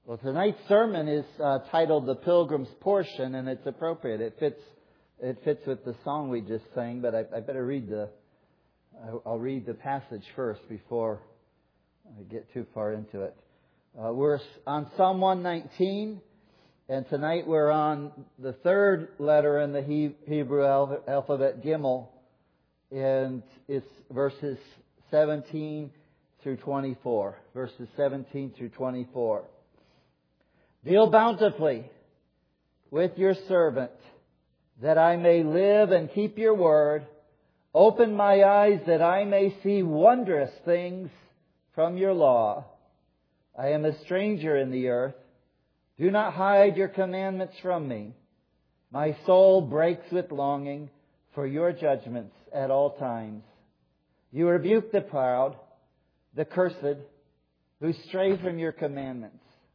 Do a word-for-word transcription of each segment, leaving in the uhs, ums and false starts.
Well, tonight's sermon is uh, titled "The Pilgrim's Portion," and it's appropriate. It fits. It fits with the song we just sang. But I, I better read the. I'll read the passage first before I get too far into it. Uh, we're on Psalm one nineteen, and tonight we're on the third letter in the he, Hebrew alphabet, Gimel, and it's verses seventeen through twenty-four. Verses seventeen through twenty-four. Deal bountifully with your servant, that I may live and keep your word. Open my eyes that I may see wondrous things from your law. I am a stranger in the earth. Do not hide your commandments from me. My soul breaks with longing for your judgments at all times. You rebuke the proud, the cursed, who stray from your commandments.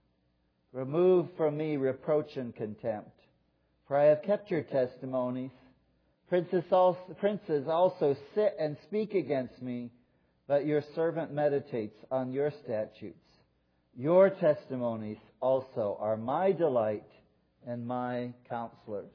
Remove from me reproach and contempt, for I have kept your testimonies. Princes also, princes also sit and speak against me, but your servant meditates on your statutes. Your testimonies also are my delight and my counselors.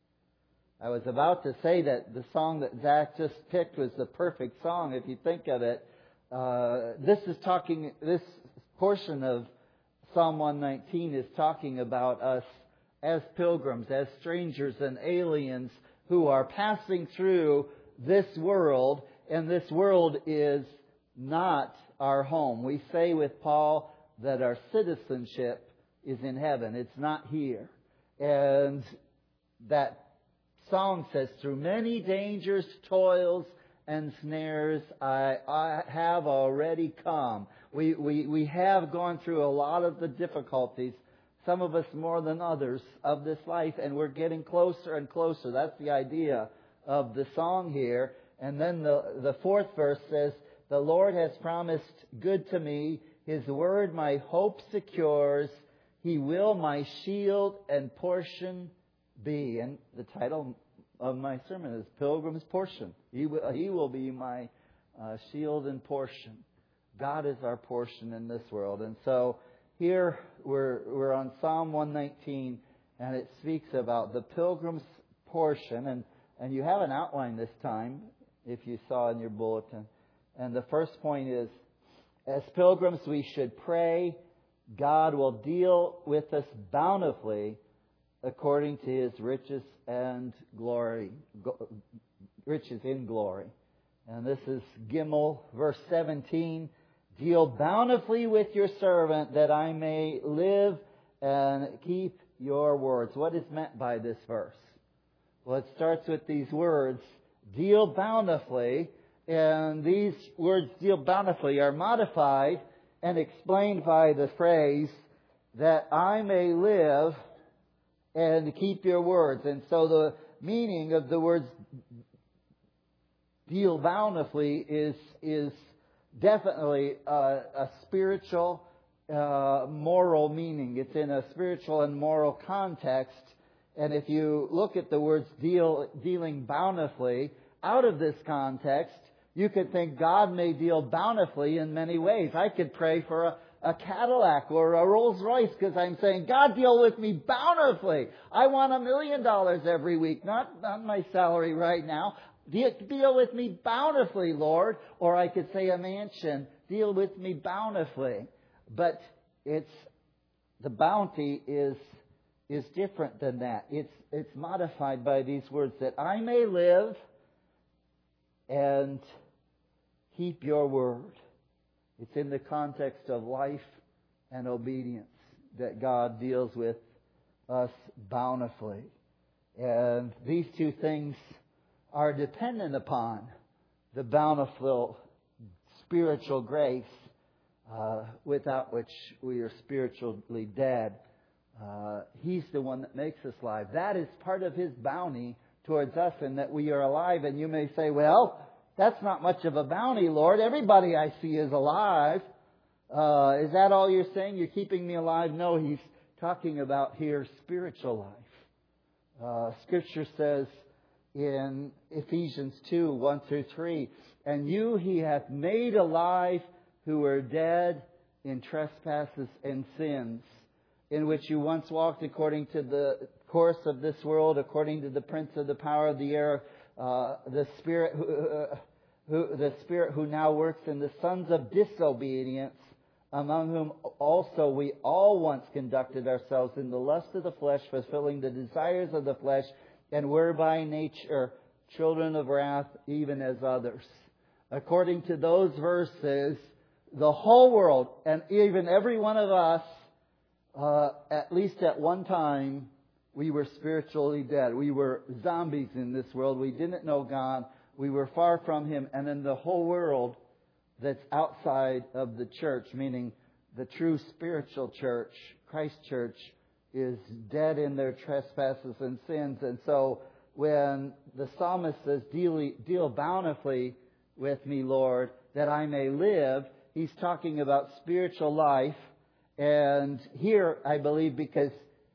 I was about to say that the song that Zach just picked was the perfect song, if you think of it. Uh, this is talking, this portion of Psalm one nineteen is talking about us as pilgrims, as strangers and aliens who are passing through this world, and this world is not our home. We say with Paul that our citizenship is in heaven. It's not here. And that song says, through many dangers, toils, and snares I, I have already come. We, we, we have gone through a lot of the difficulties, some of us more than others, of this life, and we're getting closer and closer. That's the idea of the song here. And then the, the fourth verse says, the Lord has promised good to me. His word my hope secures. He will my shield and portion be. And the title of my sermon is Pilgrim's Portion. He will, he will be my uh, shield and portion. God is our portion in this world. And so here we're we're on Psalm one nineteen, and it speaks about the pilgrim's portion. And, and you have an outline this time, if you saw in your bulletin. And the first point is, as pilgrims we should pray God will deal with us bountifully according to His riches and glory, riches in glory. And this is Gimel, verse seventeen. Deal bountifully with your servant that I may live and keep your words. What is meant by this verse? Well, it starts with these words, deal bountifully. And these words, deal bountifully, are modified and explained by the phrase, that I may live and keep your words. And so the meaning of the words deal bountifully is is definitely a, a spiritual, uh, moral meaning. It's in a spiritual and moral context. And if you look at the words deal, dealing bountifully, out of this context, you could think God may deal bountifully in many ways. I could pray for a, a Cadillac or a Rolls Royce because I'm saying, God, deal with me bountifully. I want a million dollars every week, not, not my salary right now. Deal with me bountifully, Lord. Or I could say a mansion. Deal with me bountifully. But it's the bounty is is different than that. It's it's modified by these words, that I may live and keep your word. It's in the context of life and obedience that God deals with us bountifully. And these two things are dependent upon the bountiful spiritual grace, uh, without which we are spiritually dead. Uh, he's the one that makes us alive. That is part of His bounty towards us, in that we are alive. And you may say, well, that's not much of a bounty, Lord. Everybody I see is alive. Uh, is that all you're saying? You're keeping me alive? No, He's talking about here spiritual life. Uh, Scripture says in Ephesians two, one through three, and you He hath made alive who were dead in trespasses and sins, in which you once walked according to the course of this world, according to the prince of the power of the air, uh, the spirit who, uh, who, the spirit who now works in the sons of disobedience, among whom also we all once conducted ourselves in the lust of the flesh, fulfilling the desires of the flesh, and were by nature children of wrath, even as others. According to those verses, the whole world, and even every one of us, uh, at least at one time, we were spiritually dead. We were zombies in this world. We didn't know God. We were far from Him. And in the whole world that's outside of the church, meaning the true spiritual church, Christ Church, is dead in their trespasses and sins. And so when the psalmist says, deal, deal bountifully with me, Lord, that I may live, he's talking about spiritual life. And here, I believe, because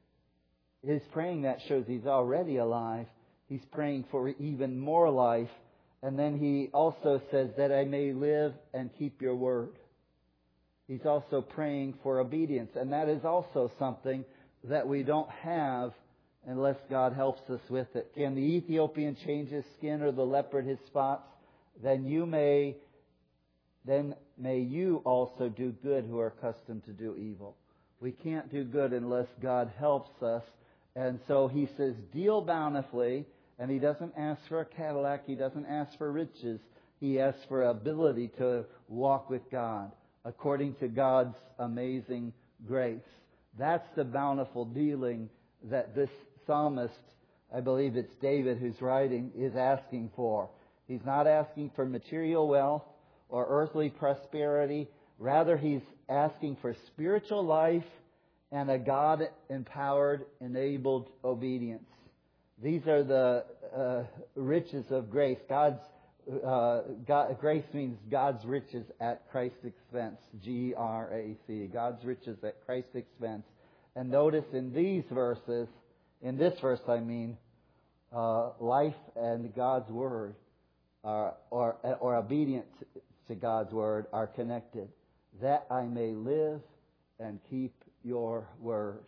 his praying that shows he's already alive, he's praying for even more life. And then he also says that I may live and keep your word. He's also praying for obedience. And that is also something that we don't have unless God helps us with it. Can the Ethiopian change his skin or the leopard his spots? Then you may, then may you also do good who are accustomed to do evil. We can't do good unless God helps us. And so he says, deal bountifully. And he doesn't ask for a Cadillac. He doesn't ask for riches. He asks for ability to walk with God according to God's amazing grace. That's the bountiful dealing that this psalmist, I believe it's David who's writing, is asking for. He's not asking for material wealth or earthly prosperity. Rather, he's asking for spiritual life and a God-empowered, enabled obedience. These are the uh, riches of grace. God's uh, God, grace means God's riches at Christ's expense. G R A C. God's riches at Christ's expense. And notice in these verses, in this verse I mean, uh, life and God's word are, or, or obedience to God's word are connected. That I may live and keep your word.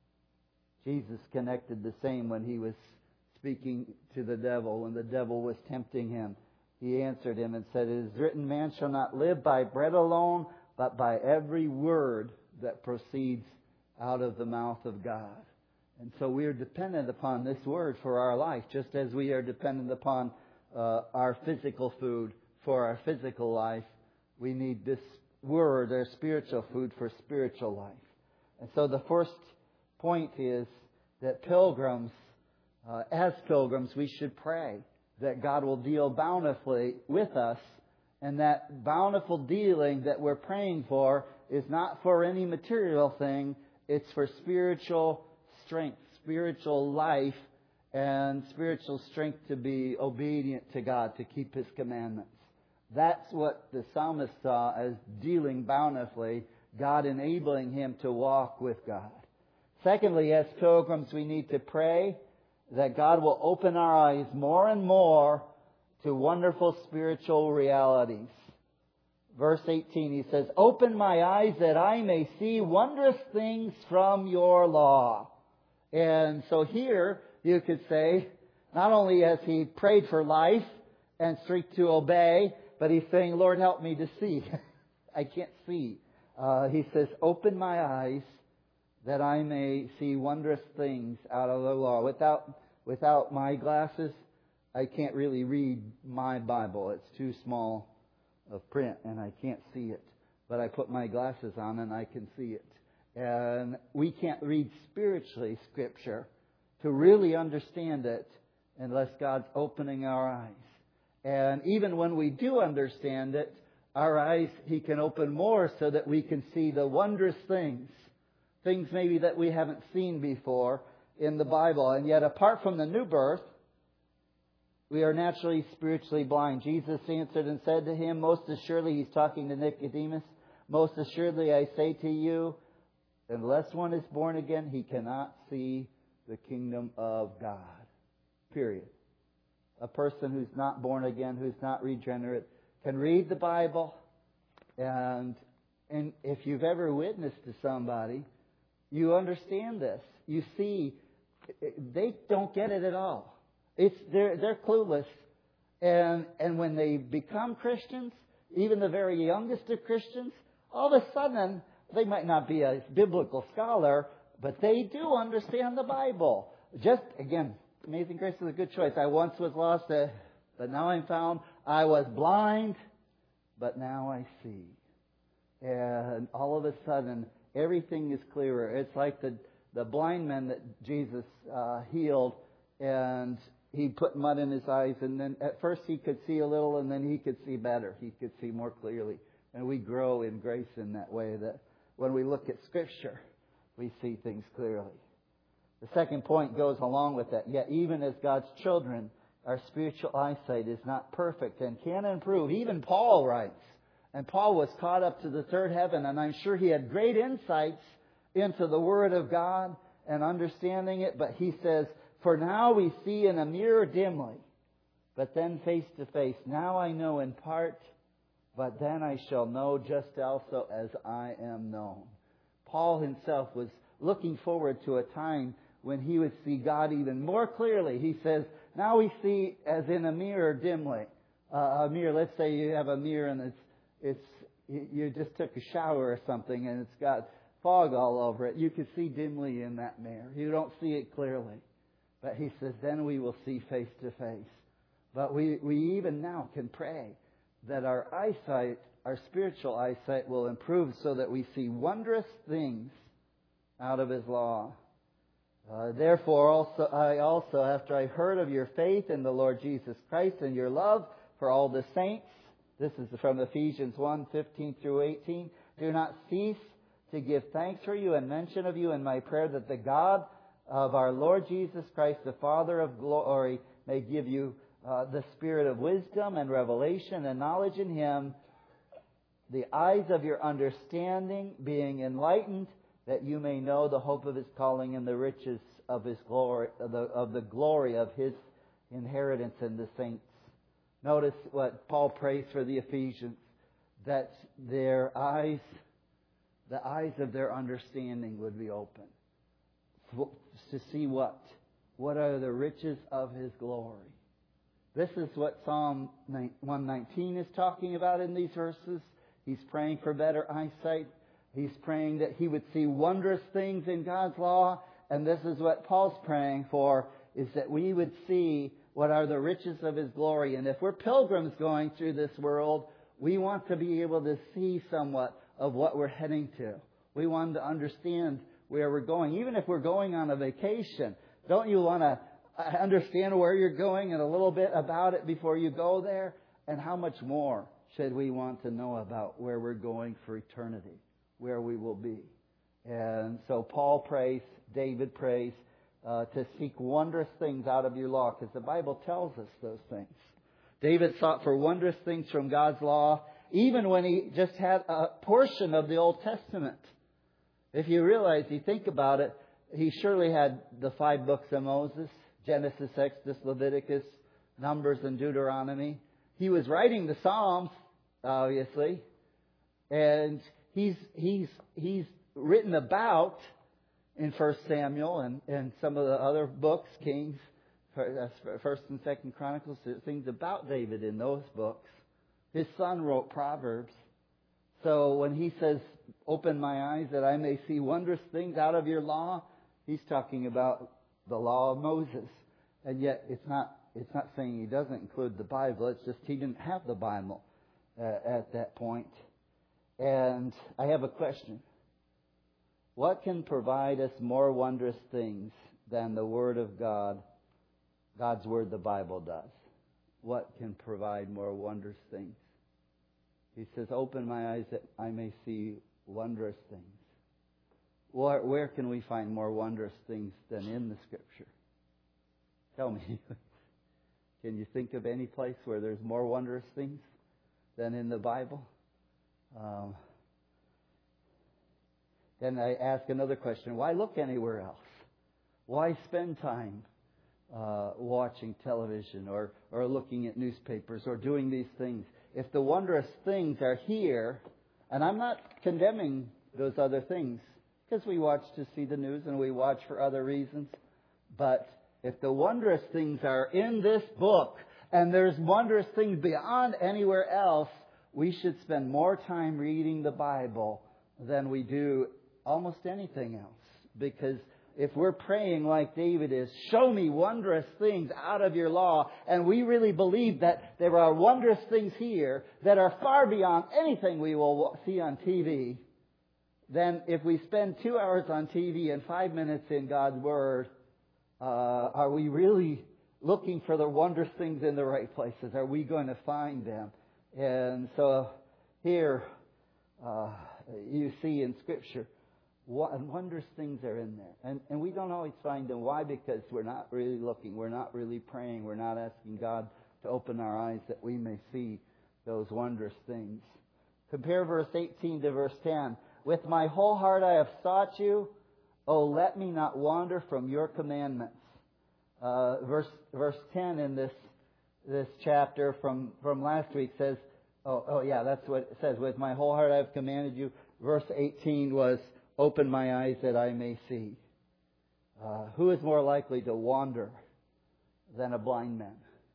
Jesus connected the same when he was speaking to the devil, when the devil was tempting him. He answered him and said, it is written, man shall not live by bread alone, but by every word that proceeds out of the mouth of God. And so we are dependent upon this word for our life, just as we are dependent upon uh, our physical food for our physical life. We need this word, our spiritual food, for spiritual life. And so the first point is that pilgrims, uh, as pilgrims, we should pray that God will deal bountifully with us. And that bountiful dealing that we're praying for is not for any material thing. It's for spiritual strength, spiritual life, and spiritual strength to be obedient to God, to keep His commandments. That's what the psalmist saw as dealing bountifully, God enabling him to walk with God. Secondly, as pilgrims, we need to pray that God will open our eyes more and more to wonderful spiritual realities. Verse eighteen, he says, open my eyes that I may see wondrous things from your law. And so here, you could say, not only has he prayed for life and strength to obey, but he's saying, Lord, help me to see. I can't see. Uh, he says, open my eyes that I may see wondrous things out of the law. Without, without my glasses, I can't really read my Bible. It's too small of print and I can't see it. But I put my glasses on and I can see it. And we can't read spiritually Scripture to really understand it unless God's opening our eyes. And even when we do understand it, our eyes He can open more so that we can see the wondrous things. Things maybe that we haven't seen before in the Bible. And yet apart from the new birth, we are naturally spiritually blind. Jesus answered and said to him, most assuredly, he's talking to Nicodemus, most assuredly I say to you, unless one is born again, he cannot see the kingdom of God. Period. A person who's not born again, who's not regenerate, can read the Bible, and and if you've ever witnessed to somebody You understand this. You see, they don't get it at all. It's they're they're clueless, and and when they become Christians, even the very youngest of Christians, all of a sudden they might not be a biblical scholar, but they do understand the Bible. Just again, Amazing Grace is a good choice. I once was lost, uh, but now I'm found. I was blind, but now I see. And all of a sudden, everything is clearer. It's like the, the blind man that Jesus uh, healed, and he put mud in his eyes, and then at first he could see a little, and then he could see better. He could see more clearly. And we grow in grace in that way, that when we look at Scripture, we see things clearly. The second point goes along with that. Yet even as God's children, our spiritual eyesight is not perfect and can improve. Even Paul writes, and Paul was caught up to the third heaven, and I'm sure he had great insights into the Word of God and understanding it. But he says, for now we see in a mirror dimly, but then face to face. Now I know in part, but then I shall know just also as I am known. Paul himself was looking forward to a time when he would see God even more clearly. He says, now we see as in a mirror dimly. Uh, a mirror, let's say you have a mirror and it's It's you just took a shower or something and it's got fog all over it. You can see dimly in that mirror. You don't see it clearly. But he says, then we will see face to face. But we, we even now can pray that our eyesight, our spiritual eyesight will improve so that we see wondrous things out of His law. Uh, therefore, also I also, after I heard of your faith in the Lord Jesus Christ and your love for all the saints, this is from Ephesians one, fifteen through eighteen. Do not cease to give thanks for you and mention of you in my prayer, that the God of our Lord Jesus Christ, the Father of glory, may give you uh, the spirit of wisdom and revelation and knowledge in Him, the eyes of your understanding being enlightened, that you may know the hope of His calling and the riches of His glory, of the, of the glory of His inheritance in the saints. Notice what Paul prays for the Ephesians, that their eyes, the eyes of their understanding would be open. To see what? What are the riches of His glory? This is what Psalm one nineteen is talking about in these verses. He's praying for better eyesight. He's praying that he would see wondrous things in God's law. And this is what Paul's praying for, is that we would see what are the riches of His glory. And if we're pilgrims going through this world, we want to be able to see somewhat of what we're heading to. We want to understand where we're going. Even if we're going on a vacation, don't you want to understand where you're going and a little bit about it before you go there? And how much more should we want to know about where we're going for eternity, where we will be? And so Paul prays, David prays, Uh, to seek wondrous things out of your law, because the Bible tells us those things. David sought for wondrous things from God's law, even when he just had a portion of the Old Testament. If you realize, you think about it, he surely had the five books of Moses, Genesis, Exodus, Leviticus, Numbers, and Deuteronomy. He was writing the Psalms, obviously, and he's he's he's written about in First Samuel and, and some of the other books, Kings, First and Second Chronicles, things about David in those books. His son wrote Proverbs. So when he says, open my eyes that I may see wondrous things out of your law, he's talking about the law of Moses. And yet it's not it's not saying he doesn't include the Bible. It's just he didn't have the Bible uh, at that point. And I have a question. What can provide us more wondrous things than the Word of God, God's Word, the Bible, does? What can provide more wondrous things? He says, open my eyes that I may see wondrous things. Where, where can we find more wondrous things than in the Scripture? Tell me. Can you think of any place where there's more wondrous things than in the Bible? Um, then I ask another question. Why look anywhere else? Why spend time uh, watching television or, or looking at newspapers or doing these things? If the wondrous things are here, and I'm not condemning those other things because we watch to see the news and we watch for other reasons. But if the wondrous things are in this book, and there's wondrous things beyond anywhere else, we should spend more time reading the Bible than we do almost anything else. Because if we're praying like David is, show me wondrous things out of your law, and we really believe that there are wondrous things here that are far beyond anything we will see on T V, then if we spend two hours on T V and five minutes in God's Word, uh, are we really looking for the wondrous things in the right places? Are we going to find them? And so here uh, you see in Scripture, what wondrous things are in there. And, and we don't always find them. Why? Because we're not really looking. We're not really praying. We're not asking God to open our eyes that we may see those wondrous things. Compare verse eighteen to verse ten. With my whole heart I have sought you. Oh, let me not wander from your commandments. Uh, verse verse ten in this this chapter from, from last week says, oh, oh yeah, that's what it says. With my whole heart I have commanded you. Verse eighteen was, open my eyes that I may see. Uh, who is more likely to wander than a blind man?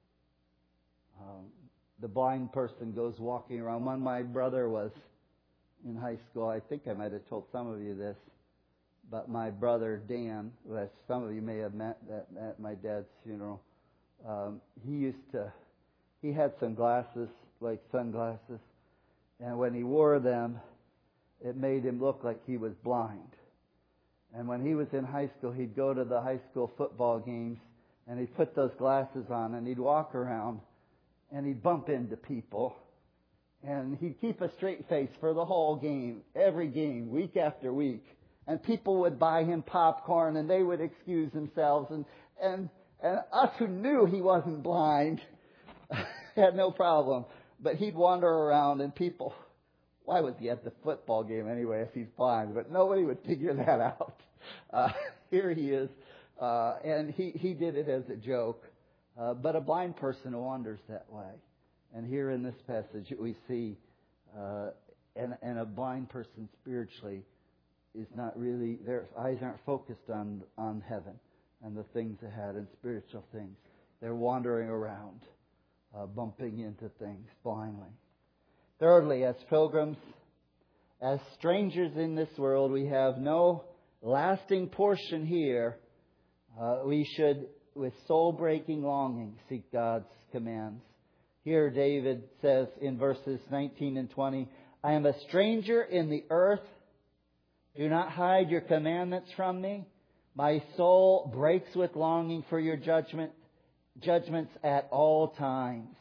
Um, the blind person goes walking around. When my brother was in high school, I think I might have told some of you this, but my brother Dan, that some of you may have met at, at my dad's funeral, um, he used to, he had some glasses, like sunglasses, and when he wore them, it made him look like he was blind. And when he was in high school, he'd go to the high school football games, and he'd put those glasses on, and he'd walk around, and he'd bump into people. And he'd keep a straight face for the whole game, every game, week after week. And people would buy him popcorn, and they would excuse themselves. And, and, and us who knew he wasn't blind had no problem. But he'd wander around, and people... Why was he at the football game anyway if he's blind? But nobody would figure that out. Uh, here he is. Uh, and he, he did it as a joke. Uh, but a blind person wanders that way. And here in this passage we see uh, and, and a blind person spiritually is not really, their eyes aren't focused on, on heaven and the things ahead and spiritual things. They're wandering around, uh, bumping into things blindly. Thirdly, as pilgrims, as strangers in this world, we have no lasting portion here. Uh, we should, with soul-breaking longing, seek God's commands. Here David says in verses nineteen and twenty, I am a stranger in the earth. Do not hide your commandments from me. My soul breaks with longing for your judgment, judgments at all times.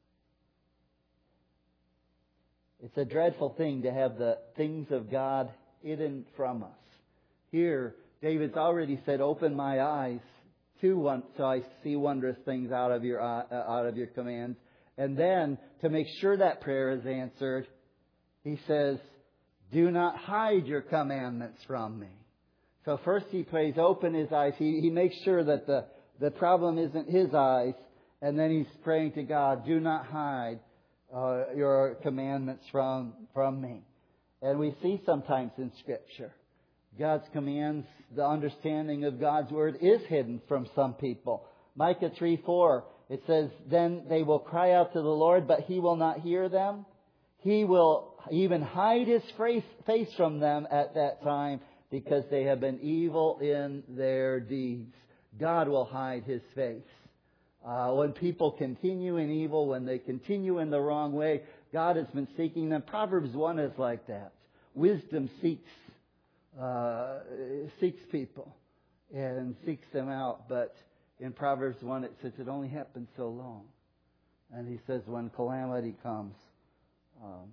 It's a dreadful thing to have the things of God hidden from us. Here, David's already said, open my eyes to one, so I see wondrous things out of your uh, out of your commands. And then, to make sure that prayer is answered, he says, do not hide your commandments from me. So first he prays, open his eyes. He, he makes sure that the, the problem isn't his eyes. And then he's praying to God, do not hide Uh, your commandments from from me. And we see sometimes in Scripture, God's commands, the understanding of God's Word is hidden from some people. Micah three four, it says, then they will cry out to the Lord, but He will not hear them. He will even hide His face from them at that time because they have been evil in their deeds. God will hide His face. Uh, when people continue in evil, when they continue in the wrong way, God has been seeking them. Proverbs one is like that. Wisdom seeks uh, seeks people and seeks them out. But in Proverbs one it says it only happens so long. And he says when calamity comes, um,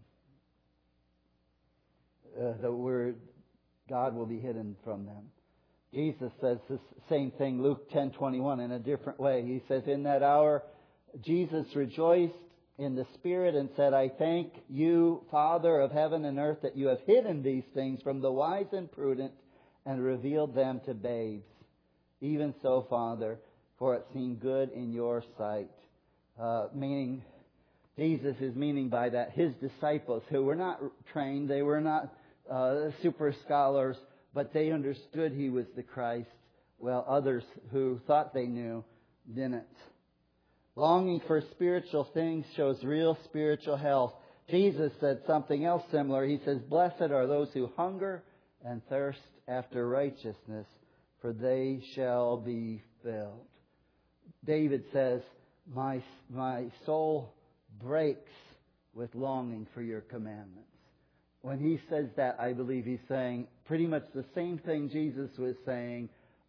uh, the word God will be hidden from them. Jesus says the same thing, Luke ten twenty-one, in a different way. He says, in that hour, Jesus rejoiced in the Spirit and said, I thank you, Father of heaven and earth, that you have hidden these things from the wise and prudent and revealed them to babes. Even so, Father, for it seemed good in your sight. Uh, meaning, Jesus is meaning by that his disciples, who were not trained, they were not uh, super scholars, but they understood He was the Christ, while others who thought they knew didn't. Longing for spiritual things shows real spiritual health. Jesus said something else similar. He says, "Blessed are those who hunger and thirst after righteousness, for they shall be filled." David says, My, my soul breaks with longing for your commandments. When he says that, I believe he's saying pretty much the same thing Jesus was saying.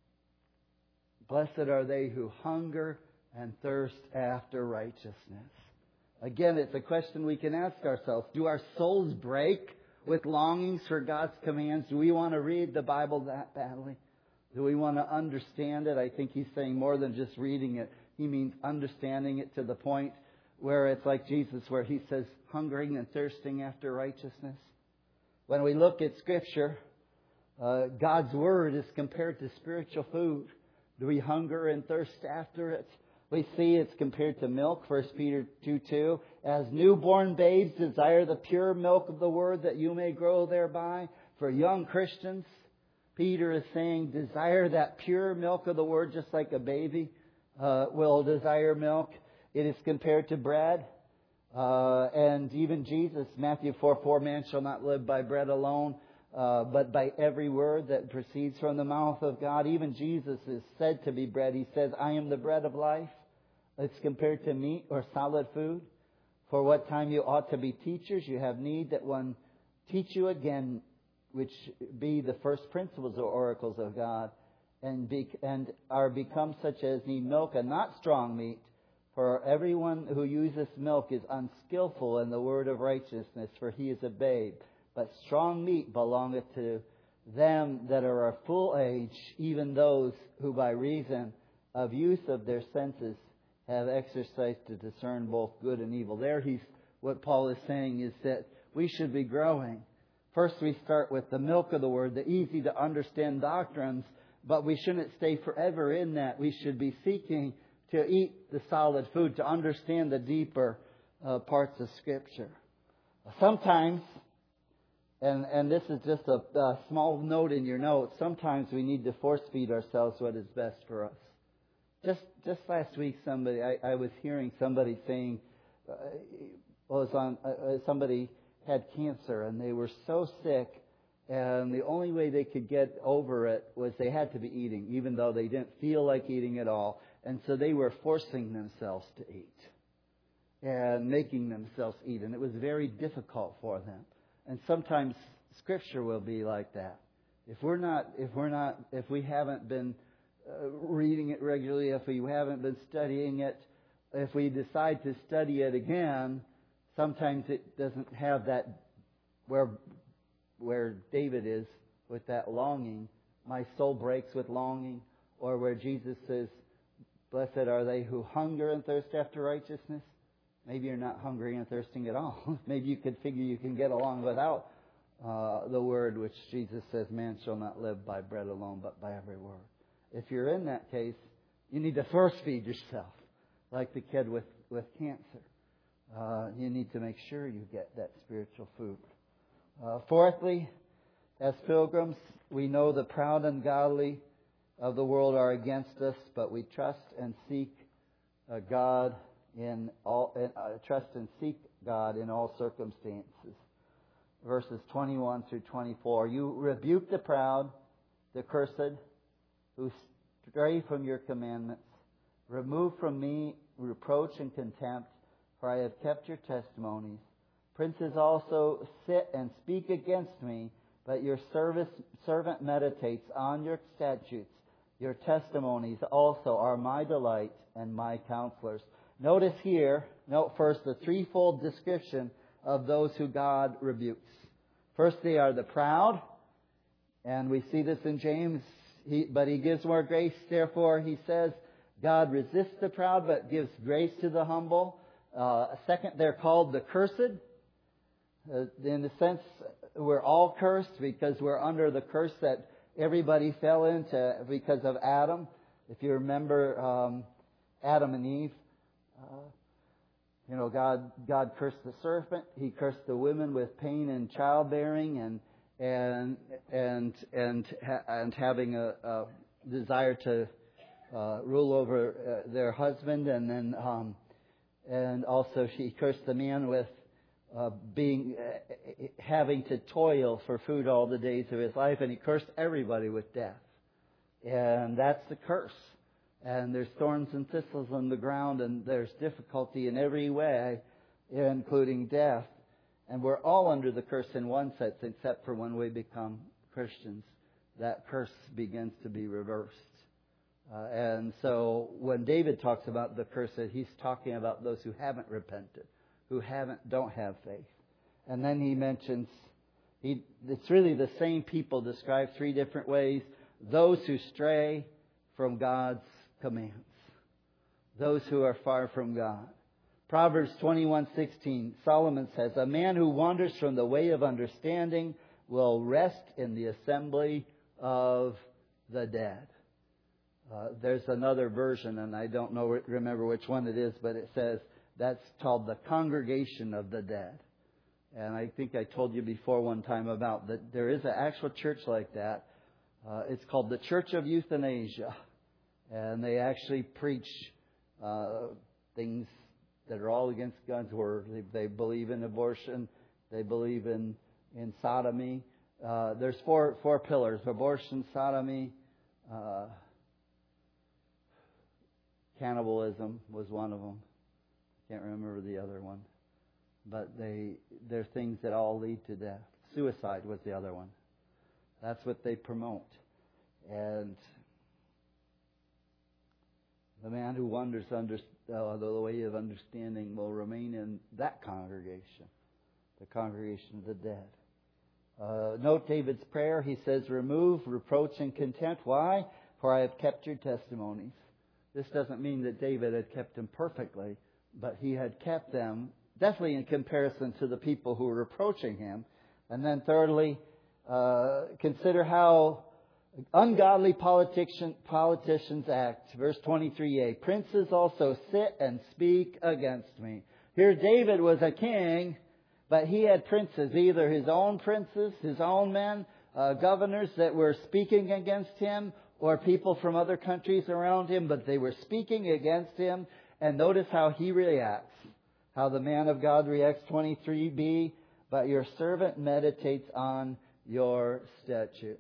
Blessed are they who hunger and thirst after righteousness. Again, it's a question we can ask ourselves. Do our souls break with longings for God's commands? Do we want to read the Bible that badly? Do we want to understand it? I think he's saying more than just reading it. He means understanding it to the point where it's like Jesus, where he says, hungering and thirsting after righteousness. When we look at Scripture, uh, God's Word is compared to spiritual food. Do we hunger and thirst after it? We see it's compared to milk, First Peter two two. As newborn babes desire the pure milk of the Word, that you may grow thereby. For young Christians, Peter is saying, desire that pure milk of the Word, just like a baby uh, will desire milk. It is compared to bread. Uh, and even Jesus, Matthew four four, man shall not live by bread alone, uh, but by every word that proceeds from the mouth of God. Even Jesus is said to be bread. He says, I am the bread of life. It's compared to meat or solid food. For what time you ought to be teachers, you have need that one teach you again, which be the first principles or oracles of God, and be, and are become such as need milk and not strong meat. For everyone who uses milk is unskillful in the word of righteousness, for he is a babe. But strong meat belongeth to them that are of full age, even those who by reason of use of their senses have exercised to discern both good and evil. There he's, what Paul is saying is that we should be growing. First we start with the milk of the Word, the easy to understand doctrines, but we shouldn't stay forever in that. We should be seeking to eat the solid food, to understand the deeper uh, parts of Scripture. Sometimes, and, and this is just a, a small note in your notes, sometimes we need to force feed ourselves what is best for us. Just just last week, somebody I, I was hearing somebody saying, uh, was on uh, somebody had cancer and they were so sick, and the only way they could get over it was they had to be eating, even though they didn't feel like eating at all. And so they were forcing themselves to eat and making themselves eat. And it was very difficult for them. And sometimes Scripture will be like that. If we're not, if we're not, if we haven't been uh, reading it regularly, if we haven't been studying it, if we decide to study it again, sometimes it doesn't have that where where David is with that longing. My soul breaks with longing. Or where Jesus says, blessed are they who hunger and thirst after righteousness. Maybe you're not hungry and thirsting at all. Maybe you could figure you can get along without uh, the word which Jesus says, man shall not live by bread alone, but by every word. If you're in that case, you need to force feed yourself, like the kid with, with cancer. Uh, you need to make sure you get that spiritual food. Uh, fourthly, as pilgrims, we know the proud and godly of the world are against us, but we trust and seek uh, God in all. Uh, trust and seek God in all circumstances. Verses twenty-one through twenty-four. You rebuke the proud, the cursed, who stray from your commandments. Remove from me reproach and contempt, for I have kept your testimonies. Princes also sit and speak against me, but your service, servant meditates on your statutes. Your testimonies also are my delight and my counselors. Notice here, note first the threefold description of those who God rebukes. First, they are the proud, and we see this in James, he, but he gives more grace. Therefore, he says, God resists the proud, but gives grace to the humble. Uh, second, they're called the cursed. Uh, in the sense, we're all cursed because we're under the curse that everybody fell into because of Adam. If you remember um, Adam and Eve, uh, you know, God God cursed the serpent. He cursed the women with pain and childbearing, and and and and and having a, a desire to uh, rule over uh, their husband, and then um, and also she cursed the man with uh, being uh, having to toil for food all the days of his life, and he cursed everybody with death, and that's the curse. And there's thorns and thistles on the ground, and there's difficulty in every way, including death. And we're all under the curse in one sense, except for when we become Christians. That curse begins to be reversed. Uh, and so when David talks about the curse, he's talking about those who haven't repented, who haven't, don't have faith. And then he mentions, he, it's really the same people described three different ways. Those who stray from God's commands. Those who are far from God. Proverbs twenty-one sixteen, Solomon says, a man who wanders from the way of understanding will rest in the assembly of the dead. Uh, there's another version, and I don't know remember which one it is, but it says that's called the congregation of the dead. And I think I told you before one time about that there is an actual church like that. Uh, it's called the Church of Euthanasia. And they actually preach uh, things that are all against God's Word. They, they believe in abortion. They believe in, in sodomy. Uh, there's four four pillars. Abortion, sodomy, uh, cannibalism was one of them. Can't remember the other one. But they they're things that all lead to death. Suicide was the other one. That's what they promote. And the man who wanders under uh, the way of understanding will remain in that congregation, the congregation of the dead. Uh, note David's prayer. He says, remove reproach and contempt. Why? For I have kept your testimonies. This doesn't mean that David had kept them perfectly, but he had kept them definitely in comparison to the people who were reproaching him. And then thirdly, uh, consider how ungodly politician, politicians act. Verse twenty-three a. Princes also sit and speak against me. Here David was a king, but he had princes, either his own princes, his own men, uh, governors that were speaking against him, or people from other countries around him, but they were speaking against him. And notice how he reacts. How the man of God reacts. twenty-three b. But your servant meditates on your statutes.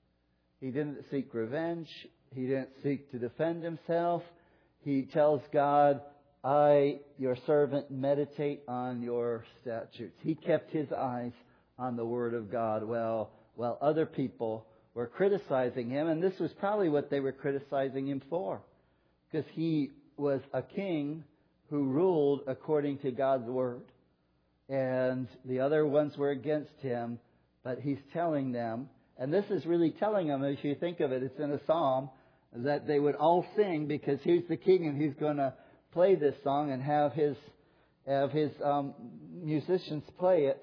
He didn't seek revenge. He didn't seek to defend himself. He tells God, I, your servant, meditate on your statutes. He kept his eyes on the Word of God while, while other people were criticizing him. And this was probably what they were criticizing him for. Because he was a king who ruled according to God's Word. And the other ones were against him. But he's telling them, and this is really telling them, if you think of it, it's in a psalm, that they would all sing because he's the king and he's going to play this song and have his have his um, musicians play it.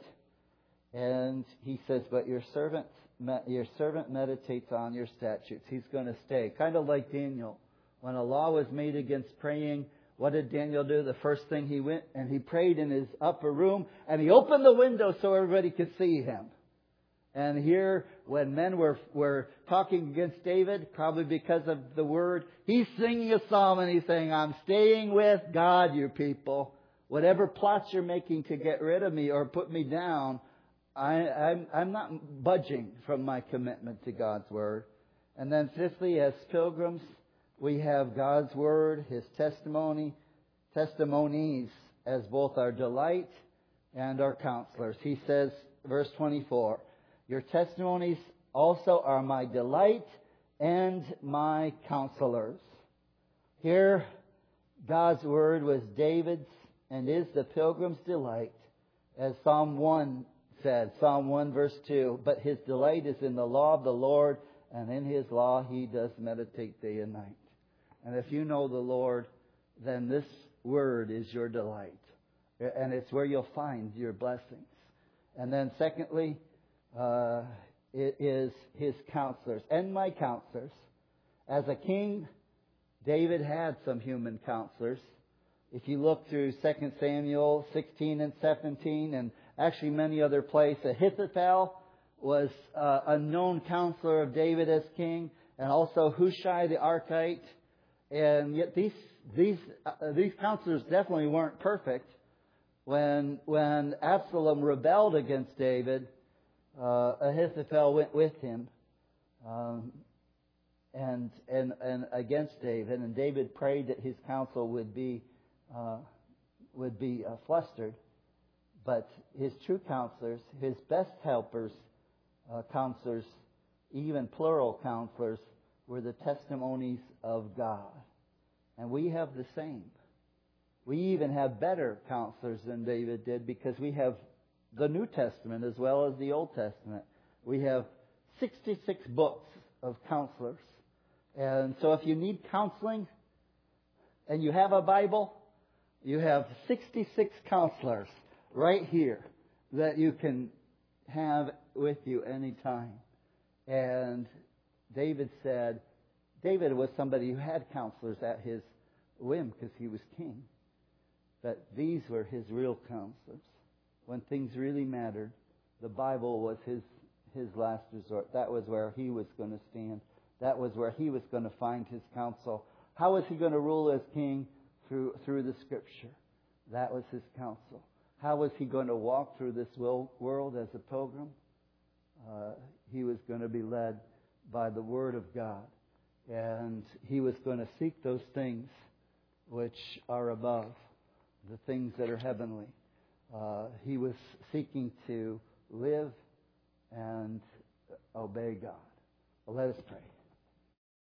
And he says, but your servant, your servant meditates on your statutes. He's going to stay. Kind of like Daniel. When a law was made against praying, what did Daniel do? The first thing he went and he prayed in his upper room and he opened the window so everybody could see him. And here, when men were, were talking against David, probably because of the word, he's singing a psalm and he's saying, I'm staying with God, you people. Whatever plots you're making to get rid of me or put me down, I, I'm, I'm not budging from my commitment to God's Word. And then fifthly, as pilgrims, we have God's Word, His testimony, testimonies as both our delight and our counselors. He says, verse twenty-four, your testimonies also are my delight and my counselors. Here, God's Word was David's and is the pilgrim's delight. As Psalm one said, Psalm one verse two, but his delight is in the law of the Lord, and in His law he does meditate day and night. And if you know the Lord, then this Word is your delight. And it's where you'll find your blessings. And then secondly, Uh, it is his counselors and my counselors. As a king, David had some human counselors. If you look through Second Samuel sixteen and seventeen, and actually many other places, Ahithophel was uh, a known counselor of David as king, and also Hushai the Archite. And yet these these uh, these counselors definitely weren't perfect. When when Absalom rebelled against David, uh, Ahithophel went with him, um, and and and against David. And David prayed that his counsel would be uh, would be uh, flustered. But his true counselors, his best helpers, uh, counselors, even plural counselors, were the testimonies of God. And we have the same. We even have better counselors than David did because we have the New Testament as well as the Old Testament. We have sixty-six books of counselors. And so if you need counseling and you have a Bible, you have sixty-six counselors right here that you can have with you anytime. And David said, David was somebody who had counselors at his whim because he was king. But these were his real counselors. When things really mattered, the Bible was his his last resort. That was where he was going to stand. That was where he was going to find his counsel. How was he going to rule as king? Through through the Scripture. That was his counsel. How was he going to walk through this world as a pilgrim? Uh, he was going to be led by the Word of God. And he was going to seek those things which are above, the things that are heavenly. Uh, he was seeking to live and obey God. Well, let us pray.